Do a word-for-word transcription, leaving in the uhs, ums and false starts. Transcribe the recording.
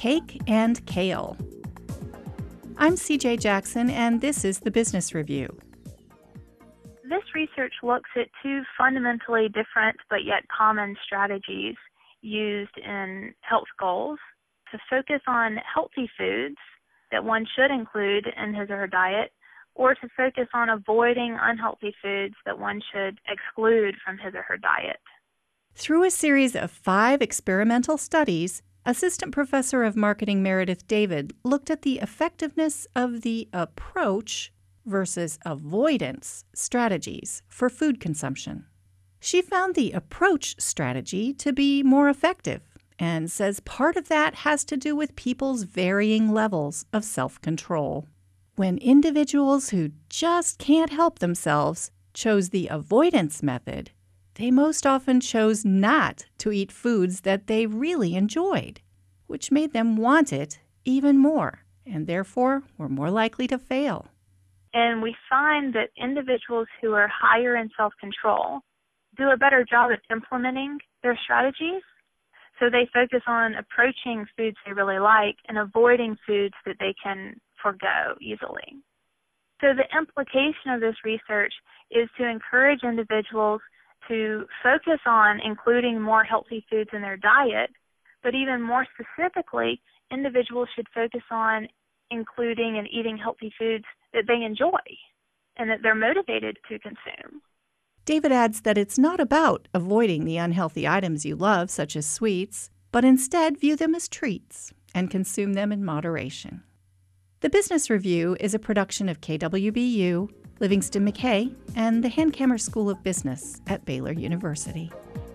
cake and kale. I'm C J Jackson, and this is the Business Review. This research looks at two fundamentally different but yet common strategies used in health goals to focus on healthy foods that one should include in his or her diet, or to focus on avoiding unhealthy foods that one should exclude from his or her diet. Through a series of five experimental studies, Assistant Professor of Marketing Meredith David looked at the effectiveness of the approach versus avoidance strategies for food consumption. She found the approach strategy to be more effective and says part of that has to do with people's varying levels of self-control. When individuals who just can't help themselves chose the avoidance method, they most often chose not to eat foods that they really enjoyed, which made them want it even more, and therefore were more likely to fail. And we find that individuals who are higher in self-control do a better job at implementing their strategies. So they focus on approaching foods they really like and avoiding foods that they can forgo easily. So the implication of this research is to encourage individuals to focus on including more healthy foods in their diet, but even more specifically, individuals should focus on including and eating healthy foods that they enjoy and that they're motivated to consume. David adds that it's not about avoiding the unhealthy items you love, such as sweets, but instead view them as treats and consume them in moderation. The Business Review is a production of K W B U, Livingston McKay, and the Hankamer School of Business at Baylor University.